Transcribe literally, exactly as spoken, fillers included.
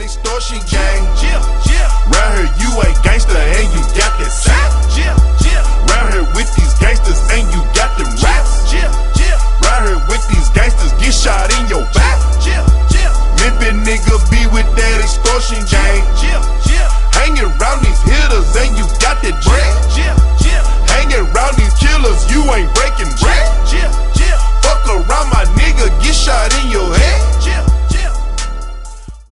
extortion gang. Yeah, yeah. Round here you ain't gangster and you got that sack. Yeah, yeah. Round here with these gangsters and you got them raps. Yeah, yeah. Round here with these gangsters get shot in your back. Yeah, yeah. Memphis nigga be with that extortion gang. Yeah, yeah. Hanging around these hitters and you got that bread. Yeah, yeah. Hanging around these